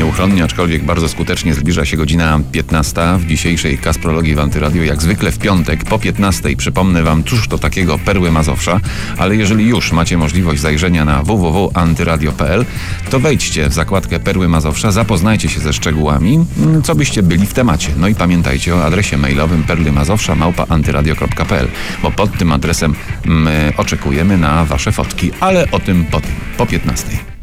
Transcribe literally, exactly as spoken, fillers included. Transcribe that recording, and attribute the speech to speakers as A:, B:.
A: nieuchronnie, aczkolwiek bardzo skutecznie zbliża się godzina piętnasta. W dzisiejszej Kasprologii w Antyradio, jak zwykle w piątek po piętnastej, przypomnę wam cóż to takiego Perły Mazowsza, ale jeżeli już macie możliwość zajrzenia na w w w kropka antyradio kropka p l, to wejdźcie w zakładkę Perły Mazowsza, zapoznajcie się ze szczegółami, co byście byli w temacie. No i pamiętajcie o adresie mailowym perlymazowsza małpa antyradio kropka p l, bo pod tym adresem my oczekujemy na wasze fotki, ale o tym potem, po piętnastej.